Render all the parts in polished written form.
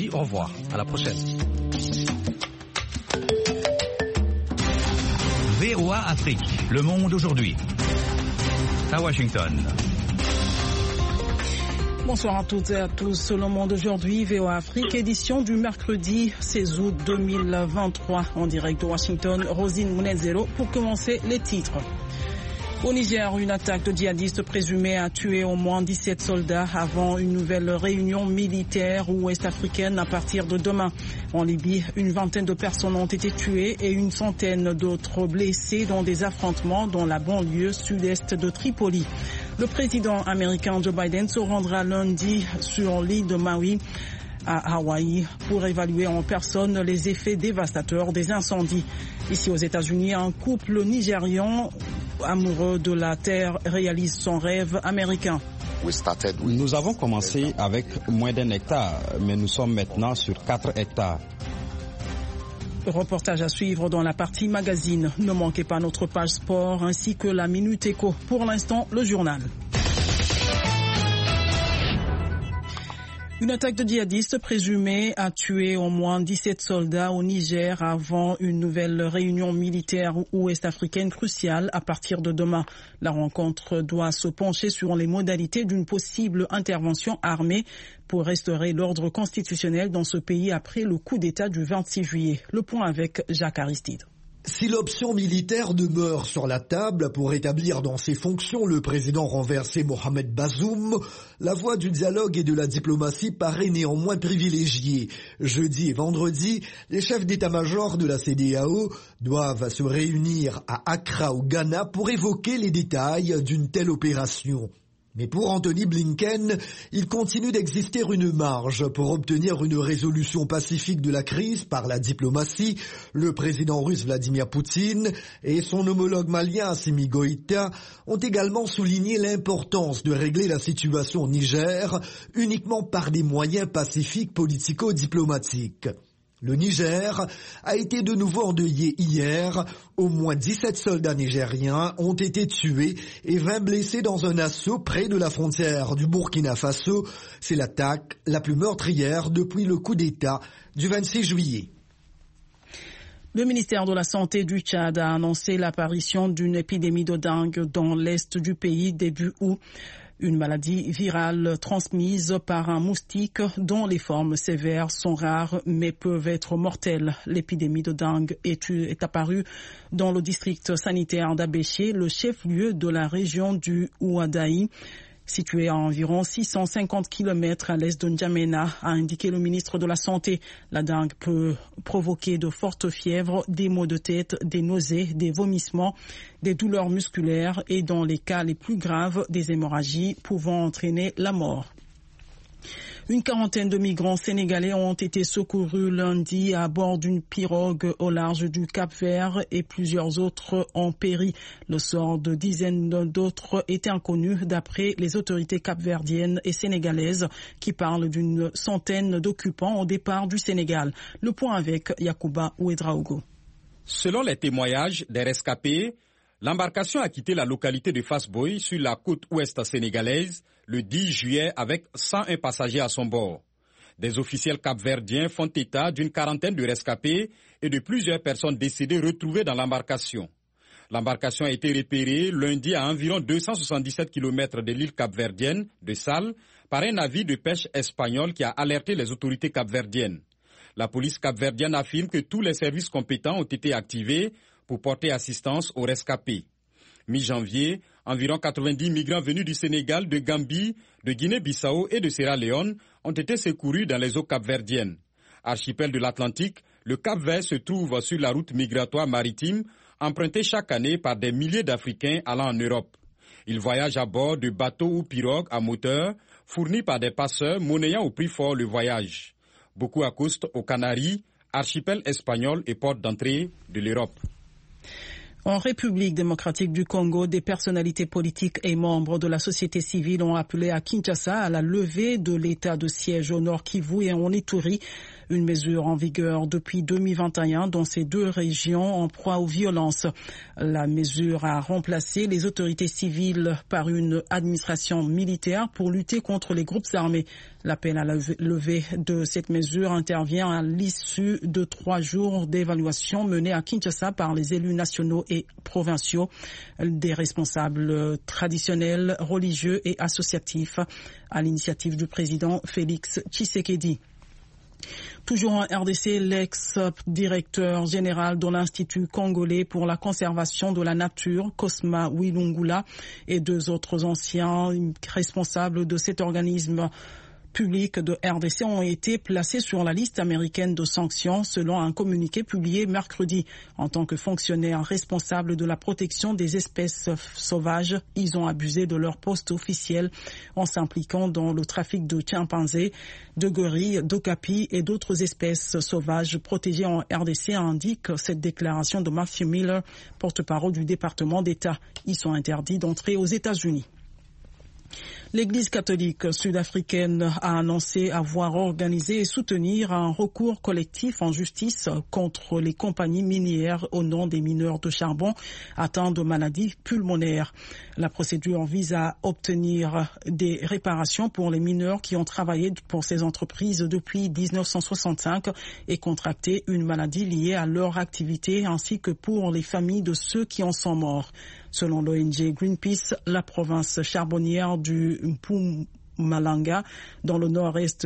au revoir. À la prochaine. VOA Afrique, le monde aujourd'hui. À Washington. Bonsoir à toutes et à tous. Le monde aujourd'hui, VOA Afrique, édition du mercredi 16 août 2023. En direct de Washington, Rosine Mounezero pour commencer les titres. Au Niger, une attaque de djihadistes présumée a tué au moins 17 soldats avant une nouvelle réunion militaire ouest-africaine à partir de demain. En Libye, une vingtaine de personnes ont été tuées et une centaine d'autres blessées dans des affrontements dans la banlieue sud-est de Tripoli. Le président américain Joe Biden se rendra lundi sur l'île de Maui à Hawaï pour évaluer en personne les effets dévastateurs des incendies. Ici aux États-Unis, un couple nigérian amoureux de la terre réalise son rêve américain. Nous avons commencé avec moins d'1 hectare, mais nous sommes maintenant sur 4 hectares. Reportage à suivre dans la partie magazine. Ne manquez pas notre page sport ainsi que la Minute Éco. Pour l'instant, le journal. Une attaque de djihadistes présumée a tué au moins 17 soldats au Niger avant une nouvelle réunion militaire ouest-africaine cruciale à partir de demain. La rencontre doit se pencher sur les modalités d'une possible intervention armée pour restaurer l'ordre constitutionnel dans ce pays après le coup d'État du 26 juillet. Le point avec Jacques Aristide. Si l'option militaire demeure sur la table pour établir dans ses fonctions le président renversé Mohamed Bazoum, la voie du dialogue et de la diplomatie paraît néanmoins privilégiée. Jeudi et vendredi, les chefs d'état-major de la CEDEAO doivent se réunir à Accra au Ghana pour évoquer les détails d'une telle opération. Mais pour Anthony Blinken, il continue d'exister une marge pour obtenir une résolution pacifique de la crise par la diplomatie. Le président russe Vladimir Poutine et son homologue malien Assimi Goïta ont également souligné l'importance de régler la situation au Niger uniquement par des moyens pacifiques politico-diplomatiques. Le Niger a été de nouveau endeuillé hier. Au moins 17 soldats nigériens ont été tués et 20 blessés dans un assaut près de la frontière du Burkina Faso. C'est l'attaque la plus meurtrière depuis le coup d'État du 26 juillet. Le ministère de la Santé du Tchad a annoncé l'apparition d'une épidémie de dengue dans l'est du pays début août. Une maladie virale transmise par un moustique dont les formes sévères sont rares mais peuvent être mortelles. L'épidémie de dengue est apparue dans le district sanitaire d'Abéché, le chef-lieu de la région du Ouadaï, situé à environ 650 km à l'est de N'Djamena, a indiqué le ministre de la Santé. La dengue peut provoquer de fortes fièvres, des maux de tête, des nausées, des vomissements, des douleurs musculaires et dans les cas les plus graves, des hémorragies pouvant entraîner la mort. Une quarantaine de migrants sénégalais ont été secourus lundi à bord d'une pirogue au large du Cap-Vert et plusieurs autres ont péri. Le sort de dizaines d'autres était inconnu d'après les autorités capverdiennes et sénégalaises qui parlent d'une centaine d'occupants au départ du Sénégal. Le point avec Yacouba Ouedraogo. Selon les témoignages des rescapés, l'embarcation a quitté la localité de Fass-Boye sur la côte ouest sénégalaise le 10 juillet avec 101 passagers à son bord. Des officiels capverdiens font état d'une quarantaine de rescapés et de plusieurs personnes décédées retrouvées dans l'embarcation. L'embarcation a été repérée lundi à environ 277 km de l'île capverdienne de Sal par un navire de pêche espagnol qui a alerté les autorités capverdiennes. La police capverdienne affirme que tous les services compétents ont été activés pour porter assistance aux rescapés. Mi-janvier, environ 90 migrants venus du Sénégal, de Gambie, de Guinée-Bissau et de Sierra Leone ont été secourus dans les eaux capverdiennes. Archipel de l'Atlantique, le Cap-Vert se trouve sur la route migratoire maritime empruntée chaque année par des milliers d'Africains allant en Europe. Ils voyagent à bord de bateaux ou pirogues à moteur fournis par des passeurs monnayant au prix fort le voyage. Beaucoup accostent aux Canaries, archipel espagnol et porte d'entrée de l'Europe. En République démocratique du Congo, des personnalités politiques et membres de la société civile ont appelé à Kinshasa à la levée de l'état de siège au Nord Kivu et en Ituri. Une mesure en vigueur depuis 2021 dans ces deux régions en proie aux violences. La mesure a remplacé les autorités civiles par une administration militaire pour lutter contre les groupes armés. L'appel à la levée de cette mesure intervient à l'issue de 3 jours d'évaluation menée à Kinshasa par les élus nationaux et provinciaux, des responsables traditionnels, religieux et associatifs, à l'initiative du président Félix Tshisekedi. Toujours en RDC, l'ex-directeur général de l'Institut congolais pour la conservation de la nature, Cosma Wilungula, et 2 autres anciens responsables de cet organisme publics de RDC ont été placés sur la liste américaine de sanctions selon un communiqué publié mercredi. En tant que fonctionnaires responsables de la protection des espèces sauvages, ils ont abusé de leur poste officiel en s'impliquant dans le trafic de chimpanzés, de gorilles, d'okapis et d'autres espèces sauvages protégées en RDC, indique cette déclaration de Matthew Miller, porte-parole du département d'État. Ils sont interdits d'entrer aux États-Unis. L'Église catholique sud-africaine a annoncé avoir organisé et soutenir un recours collectif en justice contre les compagnies minières au nom des mineurs de charbon atteints de maladies pulmonaires. La procédure vise à obtenir des réparations pour les mineurs qui ont travaillé pour ces entreprises depuis 1965 et contracté une maladie liée à leur activité, ainsi que pour les familles de ceux qui en sont morts. Selon l'ONG Greenpeace, la province charbonnière du Mpumalanga, dans le nord-est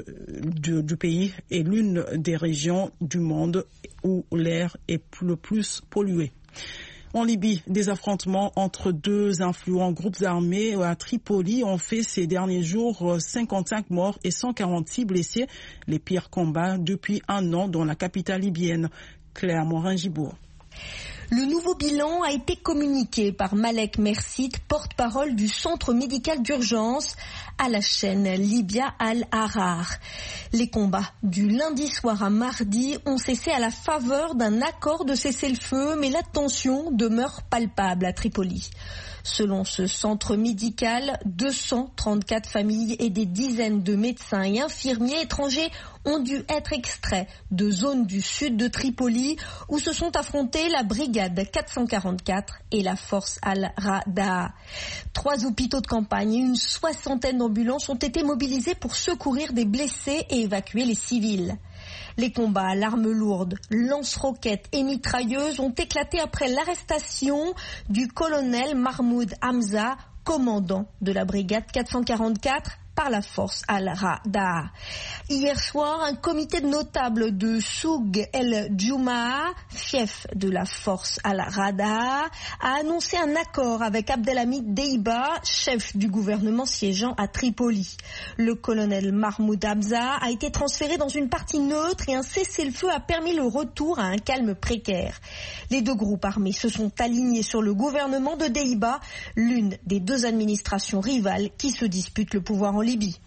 du pays, est l'une des régions du monde où l'air est le plus pollué. En Libye, des affrontements entre 2 influents groupes armés à Tripoli ont fait ces derniers jours 55 morts et 146 blessés, les pires combats depuis 1 an dans la capitale libyenne. Claire Morin-Gibourg. Le nouveau bilan a été communiqué par Malek Mersit, porte-parole du centre médical d'urgence à la chaîne Libya Al-Ahrar. Les combats du lundi soir à mardi ont cessé à la faveur d'un accord de cessez-le-feu, mais la tension demeure palpable à Tripoli. Selon ce centre médical, 234 familles et des dizaines de médecins et infirmiers étrangers ont dû être extraits de zones du sud de Tripoli où se sont affrontés la brigade 444 et la force Al-Rada. 3 hôpitaux de campagne et une 60aine d'ambulances ont été mobilisés pour secourir des blessés et évacuer les civils. Les combats à l'arme lourde, lance-roquettes et mitrailleuses ont éclaté après l'arrestation du colonel Mahmoud Hamza, commandant de la brigade 444, par la force Al-Rada. Hier soir, un comité de notables de Soug el-Djoumaa, fief de la force Al-Rada, a annoncé un accord avec Abdelhamid Deiba, chef du gouvernement siégeant à Tripoli. Le colonel Mahmoud Hamza a été transféré dans une partie neutre et un cessez-le-feu a permis le retour à un calme précaire. Les 2 groupes armés se sont alignés sur le gouvernement de Deiba, l'une des 2 administrations rivales qui se disputent le pouvoir en Libye.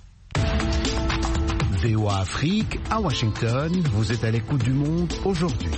VOA Afrique, à Washington, vous êtes à l'écoute du monde aujourd'hui.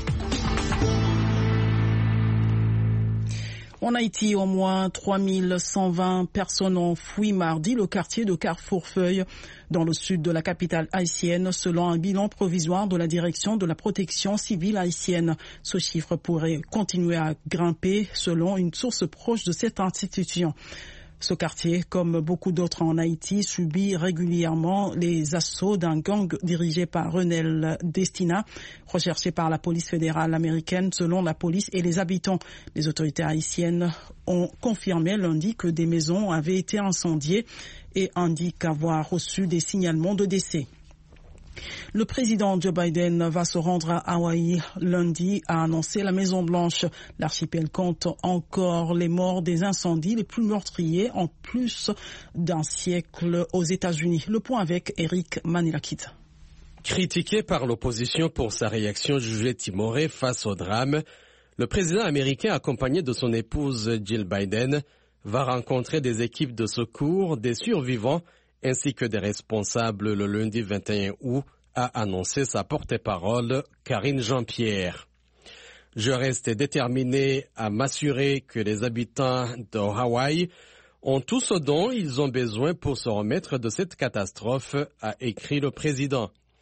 En Haïti, au moins 3120 personnes ont fui mardi le quartier de Carrefour-Feuille dans le sud de la capitale haïtienne, selon un bilan provisoire de la direction de la protection civile haïtienne. Ce chiffre pourrait continuer à grimper selon une source proche de cette institution. Ce quartier, comme beaucoup d'autres en Haïti, subit régulièrement les assauts d'un gang dirigé par Renel Destina, recherché par la police fédérale américaine selon la police et les habitants. Les autorités haïtiennes ont confirmé lundi que des maisons avaient été incendiées et indiquent avoir reçu des signalements de décès. Le président Joe Biden va se rendre à Hawaï lundi, a annoncé la Maison-Blanche. L'archipel compte encore les morts des incendies les plus meurtriers en plus d'un siècle aux États-Unis. Le point avec Eric Manilakit. Critiqué par l'opposition pour sa réaction jugée timorée face au drame, le président américain, accompagné de son épouse Jill Biden, va rencontrer des équipes de secours, des survivants ainsi que des responsables le lundi 21 août, a annoncé sa porte-parole Karine Jean-Pierre. Je reste déterminé à m'assurer que les habitants de Hawaï ont tout ce dont ils ont besoin pour se remettre de cette catastrophe, a écrit le président.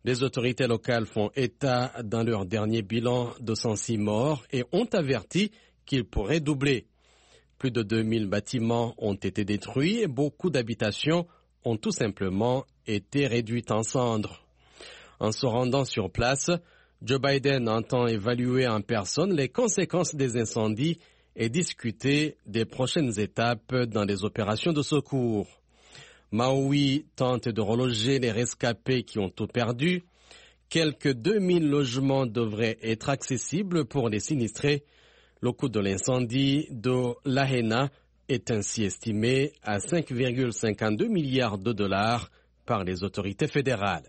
Les autorités locales font état dans leur dernier bilan de 106 morts et ont averti qu'il pourrait doubler. Plus de 2000 bâtiments ont été détruits et beaucoup d'habitations ont tout simplement été réduites en cendres. En se rendant sur place, Joe Biden entend évaluer en personne les conséquences des incendies et discuter des prochaines étapes dans les opérations de secours. Maui tente de reloger les rescapés qui ont tout perdu. Quelques 2000 logements devraient être accessibles pour les sinistrés. Le coût de l'incendie de Lahaina est ainsi estimé à 5,52 milliards de dollars par les autorités fédérales.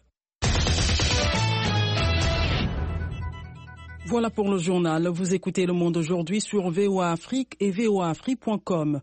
Voilà pour le journal. Vous écoutez Le Monde aujourd'hui sur VOA Afrique et voaafrique.com.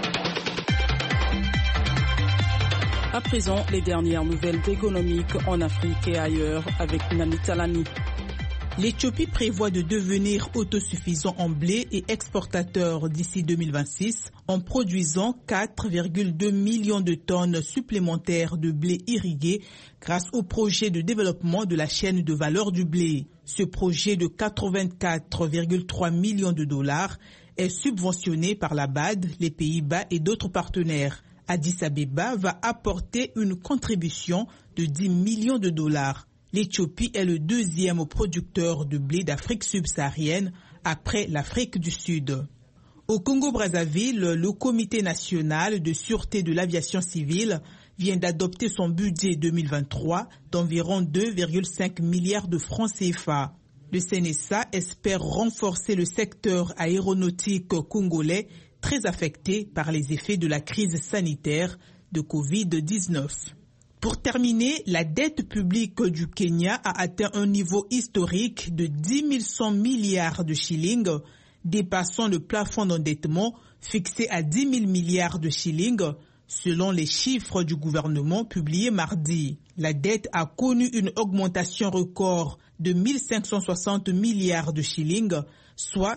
À présent, les dernières nouvelles économiques en Afrique et ailleurs avec Nani Talani. L'Éthiopie prévoit de devenir autosuffisant en blé et exportateur d'ici 2026 en produisant 4,2 millions de tonnes supplémentaires de blé irrigué grâce au projet de développement de la chaîne de valeur du blé. Ce projet de 84,3 millions de dollars est subventionné par la BAD, les Pays-Bas et d'autres partenaires. Addis Abeba va apporter une contribution de 10 millions de dollars. L'Éthiopie est le deuxième producteur de blé d'Afrique subsaharienne après l'Afrique du Sud. Au Congo-Brazzaville, le Comité national de sûreté de l'aviation civile vient d'adopter son budget 2023 d'environ 2,5 milliards de francs CFA. Le CNSA espère renforcer le secteur aéronautique congolais très affecté par les effets de la crise sanitaire de Covid-19. Pour terminer, la dette publique du Kenya a atteint un niveau historique de 10 100 milliards de shillings, dépassant le plafond d'endettement fixé à 10 000 milliards de shillings, selon les chiffres du gouvernement publiés mardi. La dette a connu une augmentation record de 1 560 milliards de shillings, soit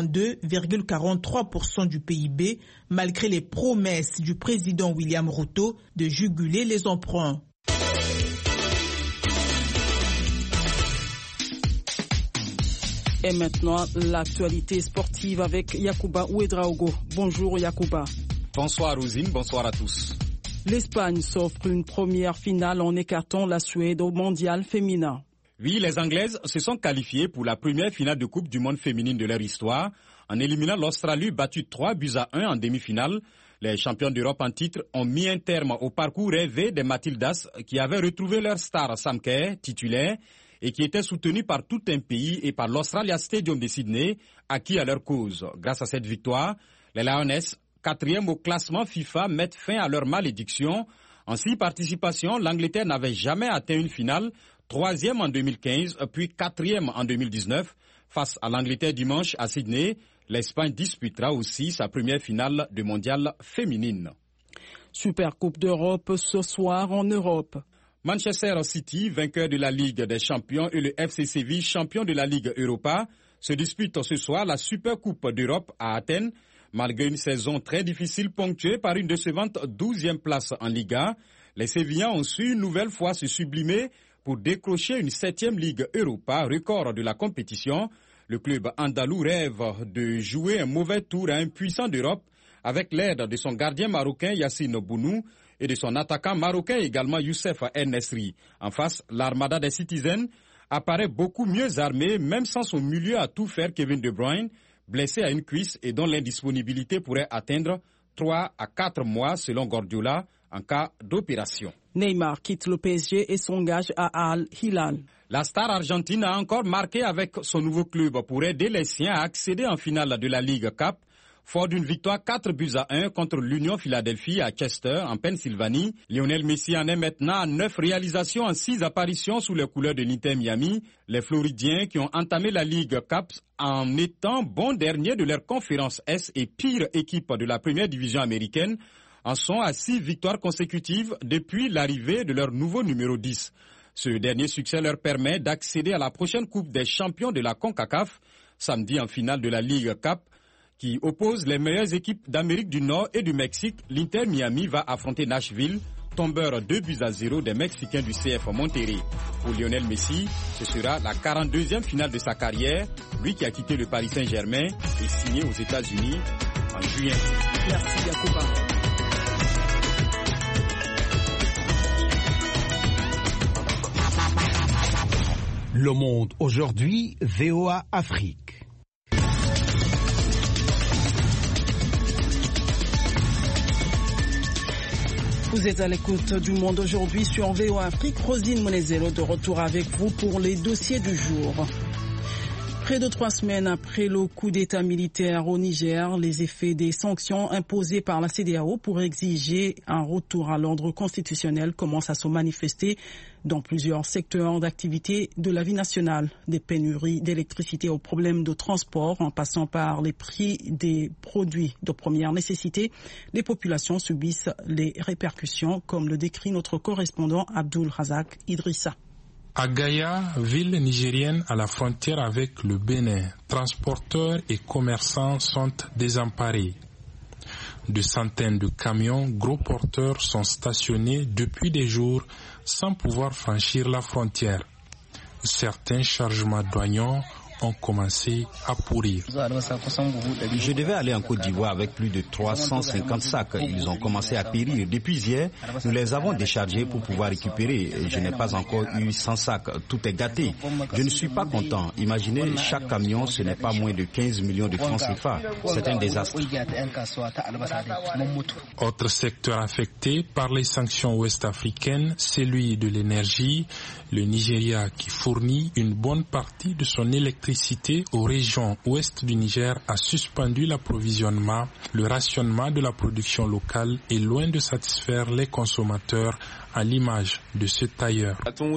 62,43% du PIB, malgré les promesses du président William Ruto de juguler les emprunts. Et maintenant, l'actualité sportive avec Yacouba Ouedraogo. Bonjour Yacouba. Bonsoir Rosine, bonsoir à tous. L'Espagne s'offre une première finale en écartant la Suède au mondial féminin. Oui, les Anglaises se sont qualifiées pour la première finale de Coupe du Monde féminine de leur histoire en éliminant l'Australie battue 3-1 en demi-finale. Les champions d'Europe en titre ont mis un terme au parcours rêvé des Matildas qui avaient retrouvé leur star Sam Kerr, titulaire, et qui était soutenu par tout un pays et par l'Australia Stadium de Sydney, acquis à leur cause. Grâce à cette victoire, les Lionesses, 4e au classement FIFA, mettent fin à leur malédiction. En 6 participations, l'Angleterre n'avait jamais atteint une finale, 3e en 2015, puis 4e en 2019. Face à l'Angleterre dimanche à Sydney, l'Espagne disputera aussi sa première finale de mondial féminine. Super Coupe d'Europe ce soir en Europe. Manchester City, vainqueur de la Ligue des Champions, et le FC Séville, champion de la Ligue Europa, se disputent ce soir la Super Coupe d'Europe à Athènes. Malgré une saison très difficile ponctuée par une décevante 12e place en Liga, les Sévillans ont su une nouvelle fois se sublimer pour décrocher une 7e Ligue Europa, record de la compétition. Le club andalou rêve de jouer un mauvais tour à un puissant d'Europe avec l'aide de son gardien marocain Yassine Bounou et de son attaquant marocain également Youssef En-Nesri. En face, l'armada des Citizens apparaît beaucoup mieux armée, même sans son milieu à tout faire Kevin De Bruyne, blessé à une cuisse et dont l'indisponibilité pourrait atteindre 3 à 4 mois selon Guardiola en cas d'opération. Neymar quitte le PSG et s'engage à Al Hilal. La star argentine a encore marqué avec son nouveau club pour aider les siens à accéder en finale de la Ligue Cup. Fort d'une victoire 4-1 contre l'Union Philadelphie à Chester, en Pennsylvanie, Lionel Messi en est maintenant à 9 réalisations en 6 apparitions sous les couleurs de l'Inter Miami. Les Floridiens qui ont entamé la Ligue Cup en étant bons derniers de leur conférence S et pire équipe de la première division américaine, en sont à 6 victoires consécutives depuis l'arrivée de leur nouveau numéro 10. Ce dernier succès leur permet d'accéder à la prochaine Coupe des champions de la CONCACAF, samedi en finale de la Ligue Cup, qui oppose les meilleures équipes d'Amérique du Nord et du Mexique. L'Inter Miami va affronter Nashville Tombeur 2-0 des Mexicains du CF Monterrey. Pour Lionel Messi, ce sera la 42e finale de sa carrière, lui qui a quitté le Paris Saint-Germain et signé aux États-Unis en juin. Merci Yacouba. Le Monde aujourd'hui, VOA Afrique. Vous êtes à l'écoute du Monde aujourd'hui sur VOA Afrique. Rosine Monezelo de retour avec vous pour les dossiers du jour. Près de 3 semaines après le coup d'État militaire au Niger, les effets des sanctions imposées par la CEDEAO pour exiger un retour à l'ordre constitutionnel commencent à se manifester dans plusieurs secteurs d'activité de la vie nationale, des pénuries d'électricité aux problèmes de transport en passant par les prix des produits de première nécessité. Les populations subissent les répercussions, comme le décrit notre correspondant Abdul Razak Idrissa. À Gaïa, ville nigérienne à la frontière avec le Bénin, transporteurs et commerçants sont désemparés. De centaines de camions gros porteurs sont stationnés depuis des jours sans pouvoir franchir la frontière. Certains chargements douaniers ont commencé à pourrir. Je devais aller en Côte d'Ivoire avec plus de 350 sacs. Ils ont commencé à périr. Depuis hier, nous les avons déchargés pour pouvoir récupérer. Je n'ai pas encore eu 100 sacs. Tout est gâté. Je ne suis pas content. Imaginez, chaque camion, ce n'est pas moins de 15 millions de francs CFA. C'est un désastre. Autre secteur affecté par les sanctions ouest-africaines, celui de l'énergie. Le Nigeria, qui fournit une bonne partie de son électricité aux régions ouest du Niger, a suspendu l'approvisionnement. Le rationnement de la production locale est loin de satisfaire les consommateurs, à l'image de ce tailleur.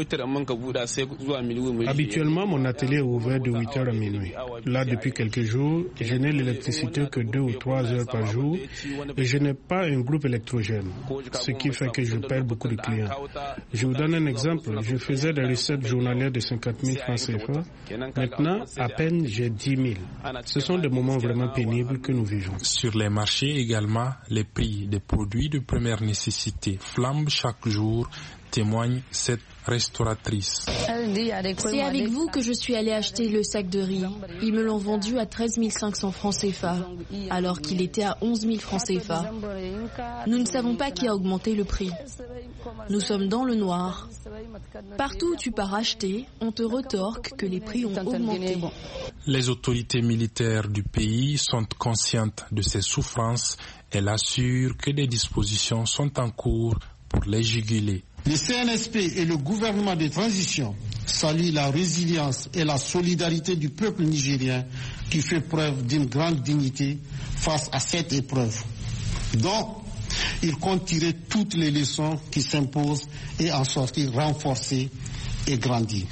Habituellement, mon atelier est ouvert de 8h à minuit. Là, depuis quelques jours, je n'ai l'électricité que 2 ou 3 heures par jour et je n'ai pas un groupe électrogène, ce qui fait que je perds beaucoup de clients. Je vous donne un exemple. Je faisais des recettes journalières de 50 000 francs CFA. Maintenant, à peine j'ai 10 000. Ce sont des moments vraiment pénibles que nous vivons. Sur les marchés également, les prix des produits de première nécessité flambent chaque jour, témoigne cette restauratrice. C'est avec vous que je suis allée acheter le sac de riz. Ils me l'ont vendu à 13 500 francs CFA, alors qu'il était à 11 000 francs CFA. Nous ne savons pas qui a augmenté le prix. Nous sommes dans le noir. Partout où tu pars acheter, on te retorque que les prix ont augmenté. Les autorités militaires du pays sont conscientes de ces souffrances. Elles assurent que des dispositions sont en cours pour les juguler. Le CNSP et le gouvernement de transition saluent la résilience et la solidarité du peuple nigérien qui fait preuve d'une grande dignité face à cette épreuve. Donc, il compte tirer toutes les leçons qui s'imposent et en sortir renforcé et grandi.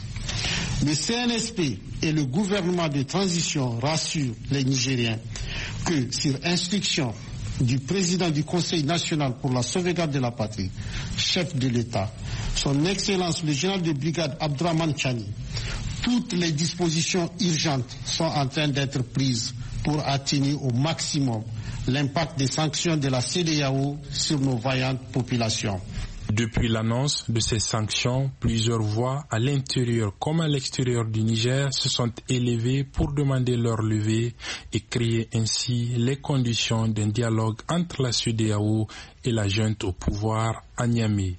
Le CNSP et le gouvernement de transition rassurent les Nigériens que, sur instruction du président du Conseil national pour la sauvegarde de la patrie, chef de l'État, son Excellence le général de brigade Abdourahmane Chani, toutes les dispositions urgentes sont en train d'être prises pour atténuer au maximum l'impact des sanctions de la CEDEAO sur nos vaillantes populations. Depuis l'annonce de ces sanctions, plusieurs voix à l'intérieur comme à l'extérieur du Niger se sont élevées pour demander leur levée et créer ainsi les conditions d'un dialogue entre la CEDEAO et la junte au pouvoir à Niamey.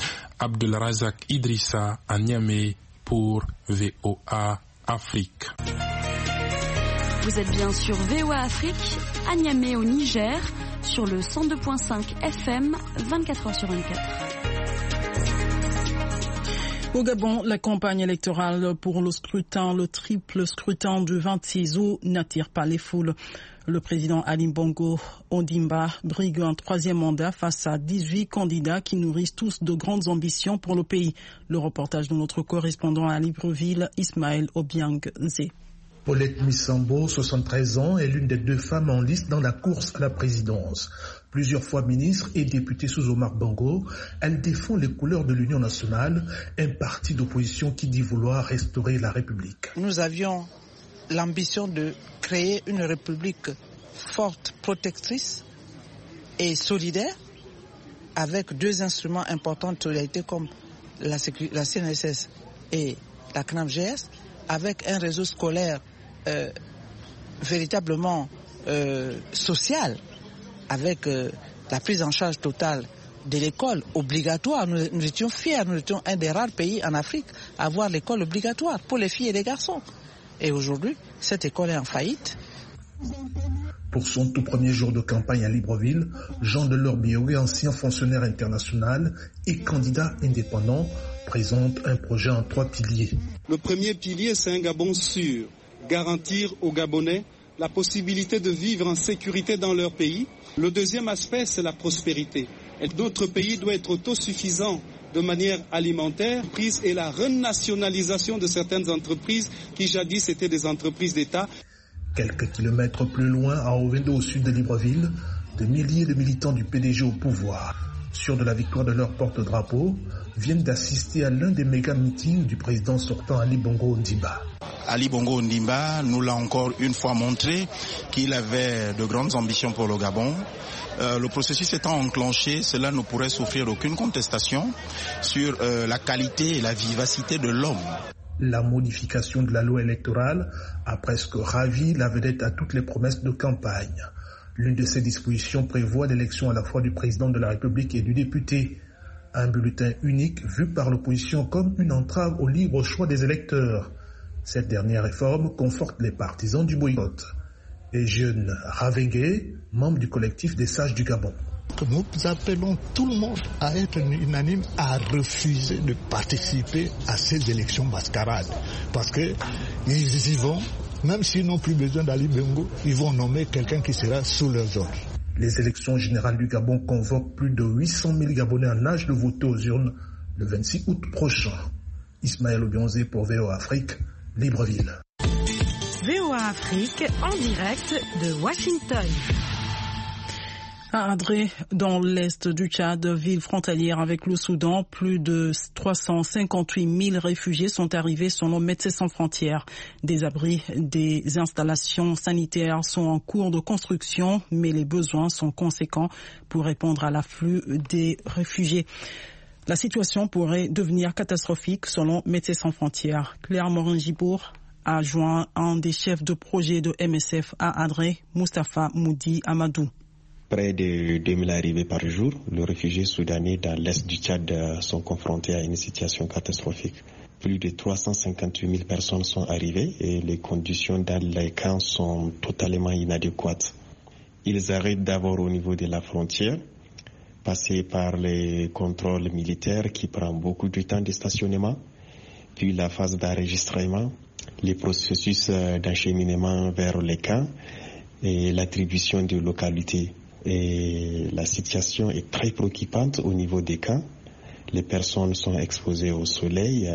Abdul Razak Idrissa à Niamey pour VOA Afrique. Vous êtes bien sur VOA Afrique, à Niamey au Niger, sur le 102.5 FM, 24h sur 24. Au Gabon, la campagne électorale pour le triple scrutin du 26 août n'attire pas les foules. Le président Ali Bongo Ondimba brigue un 3e mandat face à 18 candidats qui nourrissent tous de grandes ambitions pour le pays. Le reportage de notre correspondant à Libreville, Ismaël Obiang Nzé. Paulette Missambo, 73 ans, est l'une des 2 femmes en liste dans la course à la présidence. Plusieurs fois ministre et députée sous Omar Bongo, elle défend les couleurs de l'Union nationale, un parti d'opposition qui dit vouloir restaurer la République. Nous avions l'ambition de créer une République forte, protectrice et solidaire, avec deux instruments importants de solidarité comme la CNSS et la CNAMGS, avec un réseau scolaire véritablement social, avec la prise en charge totale de l'école obligatoire. Nous étions fiers, nous étions un des rares pays en Afrique à avoir l'école obligatoire pour les filles et les garçons. Et aujourd'hui, cette école est en faillite. Pour son tout premier jour de campagne à Libreville, Jean Delors Biéoué, ancien fonctionnaire international et candidat indépendant, présente un projet en 3 piliers. Le premier pilier, c'est un Gabon sûr. Garantir aux Gabonais la possibilité de vivre en sécurité dans leur pays. Le deuxième aspect, c'est la prospérité. Et notre pays doit être autosuffisant de manière alimentaire, et la renationalisation de certaines entreprises qui jadis étaient des entreprises d'État. Quelques kilomètres plus loin, à Ovendo, au sud de Libreville, de milliers de militants du PDG au pouvoir, sûrs de la victoire de leur porte-drapeau, viennent d'assister à l'un des méga-meetings du président sortant Ali Bongo Ondimba. Ali Bongo Ondimba nous l'a encore une fois montré qu'il avait de grandes ambitions pour le Gabon. Le processus étant enclenché, cela ne pourrait souffrir aucune contestation sur la qualité et la vivacité de l'homme. La modification de la loi électorale a presque ravi la vedette à toutes les promesses de campagne. L'une de ces dispositions prévoit l'élection à la fois du président de la République et du député. Un bulletin unique vu par l'opposition comme une entrave au libre choix des électeurs. Cette dernière réforme conforte les partisans du boycott. Et jeune Ravengue, membre du collectif des sages du Gabon. Nous appelons tout le monde à être unanime, à refuser de participer à ces élections mascarades. Parce qu'ils y vont, même s'ils n'ont plus besoin d'Ali Bongo, ils vont nommer quelqu'un qui sera sous leurs ordres. Les élections générales du Gabon convoquent plus de 800 000 Gabonais en âge de voter aux urnes le 26 août prochain. Ismaël Obionzé pour VOA Afrique, Libreville. VOA Afrique en direct de Washington. À Adré, dans l'est du Tchad, ville frontalière avec le Soudan, plus de 358 000 réfugiés sont arrivés selon Médecins sans frontières. Des abris, des installations sanitaires sont en cours de construction, mais les besoins sont conséquents pour répondre à l'afflux des réfugiés. La situation pourrait devenir catastrophique selon Médecins sans frontières. Claire Morin-Gibour a joint un des chefs de projet de MSF à Adré, Mustapha Moudi Amadou. Près de 2000 arrivées par jour, les réfugiés soudanais dans l'est du Tchad sont confrontés à une situation catastrophique. Plus de 358 000 personnes sont arrivées et les conditions dans les camps sont totalement inadéquates. Ils arrivent d'abord au niveau de la frontière, passer par les contrôles militaires qui prennent beaucoup de temps de stationnement, puis la phase d'enregistrement, les processus d'acheminement vers les camps et l'attribution de localités. Et la situation est très préoccupante au niveau des camps. Les personnes sont exposées au soleil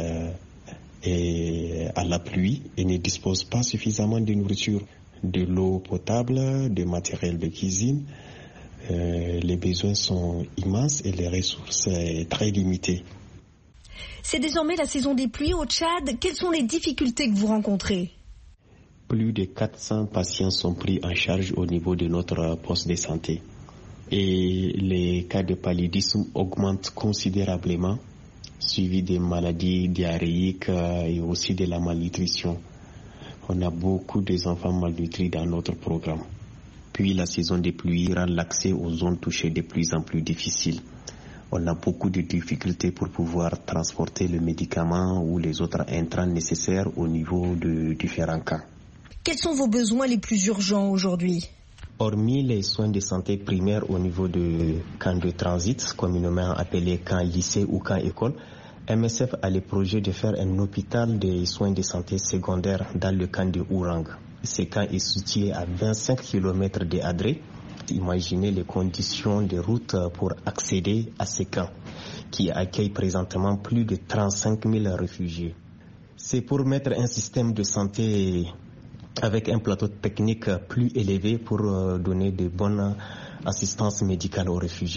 et à la pluie et ne disposent pas suffisamment de nourriture, de l'eau potable, de matériel de cuisine. Les besoins sont immenses et les ressources très limitées. C'est désormais la saison des pluies au Tchad. Quelles sont les difficultés que vous rencontrez ? Plus de 400 patients sont pris en charge au niveau de notre poste de santé. Et les cas de paludisme augmentent considérablement, suivis des maladies diarrhéiques et aussi de la malnutrition. On a beaucoup d'enfants malnutris dans notre programme. Puis la saison des pluies rend l'accès aux zones touchées de plus en plus difficile. On a beaucoup de difficultés pour pouvoir transporter le médicament ou les autres intrants nécessaires au niveau de différents camps. Quels sont vos besoins les plus urgents aujourd'hui ? Hormis les soins de santé primaires au niveau de camps de transit, communément appelés camps lycée ou camps école, MSF a le projet de faire un hôpital de soins de santé secondaires dans le camp de Ourang. Ce camp est situé à 25 km de Adré. Imaginez les conditions de route pour accéder à ce camp, qui accueille présentement plus de 35 000 réfugiés. C'est pour mettre un système de santé avec un plateau technique plus élevé pour donner de bonnes assistances médicales aux réfugiés.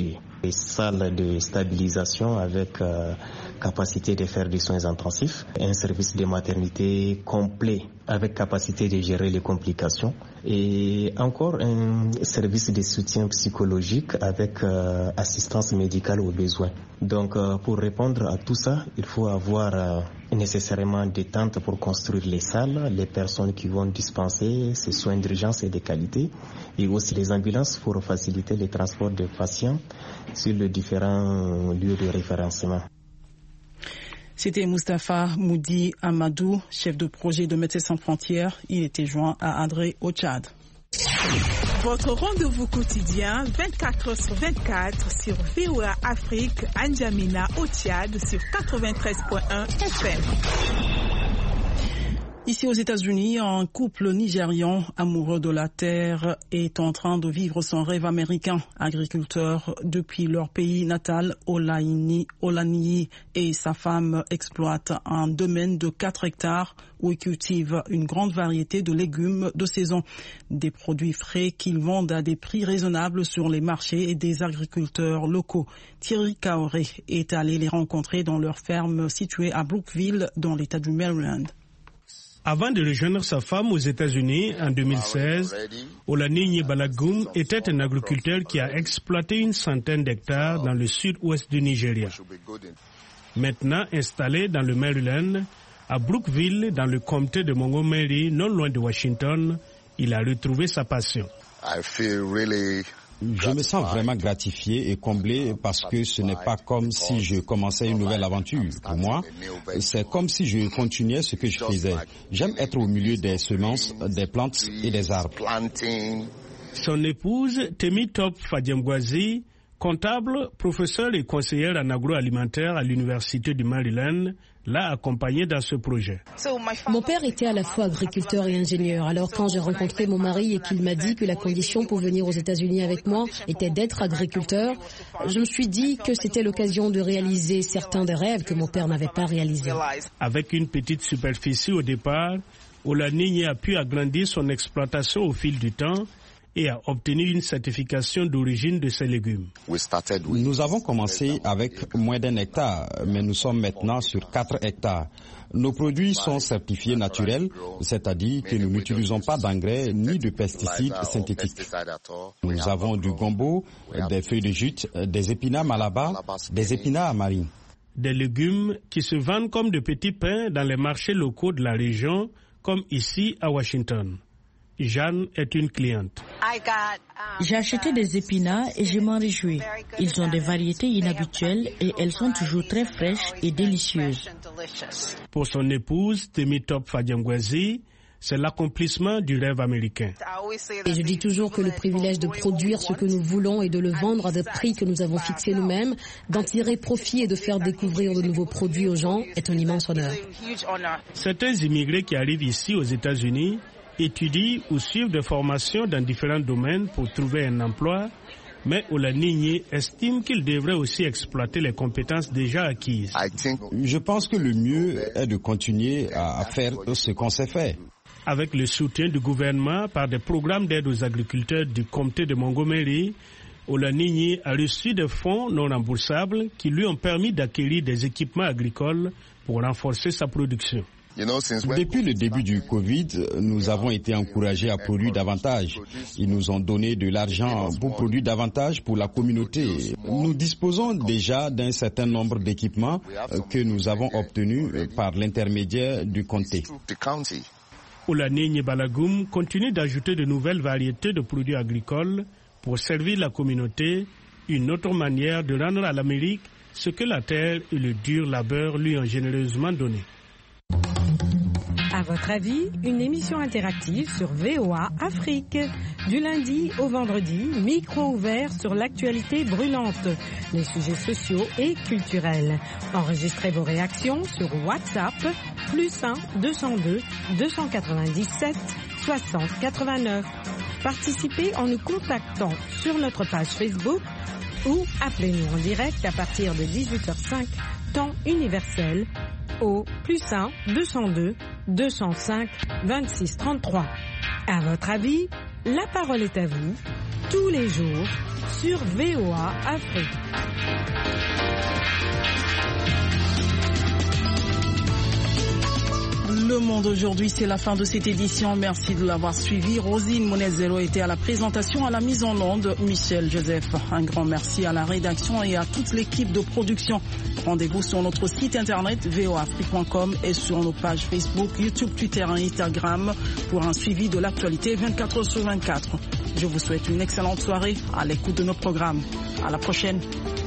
Des salles de stabilisation avec capacité de faire des soins intensifs, un service de maternité complet avec capacité de gérer les complications et encore un service de soutien psychologique avec assistance médicale aux besoins. Donc pour répondre à tout ça, il faut avoir nécessairement des tentes pour construire les salles, les personnes qui vont dispenser ces soins d'urgence et de qualité et aussi les ambulances pour faciliter les transports des patients sur les différents lieux de référencement. C'était Moustapha Moudi Amadou, chef de projet de Médecins sans frontières. Il était joint à André au Tchad. Votre rendez-vous quotidien 24h/24 sur VOA Afrique, N'Djamena au Tchad sur 93.1 FM. Ici aux États-Unis, un couple nigérian amoureux de la terre est en train de vivre son rêve américain. Agriculteur depuis leur pays natal, Olaniyi et sa femme exploitent un domaine de 4 hectares où ils cultivent une grande variété de légumes de saison. Des produits frais qu'ils vendent à des prix raisonnables sur les marchés et des agriculteurs locaux. Thierry Kaoré est allé les rencontrer dans leur ferme située à Brookville, dans l'État du Maryland. Avant de rejoindre sa femme aux États-Unis en 2016, Olaniyi Balagoum était un agriculteur qui a exploité une centaine d'hectares dans le sud-ouest du Nigeria. Maintenant installé dans le Maryland, à Brookville, dans le comté de Montgomery, non loin de Washington, il a retrouvé sa passion. Je me sens vraiment gratifié et comblé parce que ce n'est pas comme si je commençais une nouvelle aventure. Pour moi, c'est comme si je continuais ce que je faisais. J'aime être au milieu des semences, des plantes et des arbres. Son épouse, Temitop Fadjemgwazi, comptable, professeur et conseillère en agroalimentaire à l'Université du Maryland, l'a accompagné dans ce projet. Mon père était à la fois agriculteur et ingénieur. Alors quand j'ai rencontré mon mari et qu'il m'a dit que la condition pour venir aux États-Unis avec moi était d'être agriculteur, je me suis dit que c'était l'occasion de réaliser certains des rêves que mon père n'avait pas réalisés. Avec une petite superficie au départ, Olaniyi a pu agrandir son exploitation au fil du temps et a obtenu une certification d'origine de ses légumes. Nous avons commencé avec moins d'1 hectare, mais nous sommes maintenant sur 4 hectares. Nos produits sont certifiés naturels, c'est-à-dire que nous n'utilisons pas d'engrais ni de pesticides synthétiques. Nous avons du gombo, des feuilles de jute, des épinards malaba, des épinards marines. Des légumes qui se vendent comme de petits pains dans les marchés locaux de la région, comme ici à Washington. Jeanne est une cliente. J'ai acheté des épinards et je m'en réjouis. Ils ont des variétés inhabituelles et elles sont toujours très fraîches et délicieuses. Pour son épouse, Temitop Fadjemgwazi, c'est l'accomplissement du rêve américain. Et je dis toujours que le privilège de produire ce que nous voulons et de le vendre à des prix que nous avons fixés nous-mêmes, d'en tirer profit et de faire découvrir de nouveaux produits aux gens est un immense honneur. Certains immigrés qui arrivent ici aux États-Unis étudient ou suivent des formations dans différents domaines pour trouver un emploi, mais Olaniyi estime qu'il devrait aussi exploiter les compétences déjà acquises. Je pense que le mieux est de continuer à faire ce qu'on sait faire. Avec le soutien du gouvernement par des programmes d'aide aux agriculteurs du comté de Montgomery, Olaniyi a reçu des fonds non remboursables qui lui ont permis d'acquérir des équipements agricoles pour renforcer sa production. Depuis le début du Covid, nous avons été encouragés à produire davantage. Ils nous ont donné de l'argent pour produire davantage pour la communauté. Nous disposons déjà d'un certain nombre d'équipements que nous avons obtenus par l'intermédiaire du comté. Olaniyi Balagoum continue d'ajouter de nouvelles variétés de produits agricoles pour servir la communauté, une autre manière de rendre à l'Amérique ce que la terre et le dur labeur lui ont généreusement donné. À votre avis, une émission interactive sur VOA Afrique. Du lundi au vendredi, micro ouvert sur l'actualité brûlante, les sujets sociaux et culturels. Enregistrez vos réactions sur WhatsApp, +1 202 297 60 89. Participez en nous contactant sur notre page Facebook ou appelez-nous en direct à partir de 18h05, temps universel, au +1 202 205 26 33. À votre avis, la parole est à vous. tous les jours sur VOA Afrique. Le Monde aujourd'hui, c'est la fin de cette édition. Merci de l'avoir suivi. Rosine Monezero était à la présentation, à la mise en onde. Michel Joseph, un grand merci à la rédaction et à toute l'équipe de production. Rendez-vous sur notre site internet voafrique.com et sur nos pages Facebook, YouTube, Twitter et Instagram pour un suivi de l'actualité 24h sur 24. Je vous souhaite une excellente soirée à l'écoute de nos programmes. À la prochaine.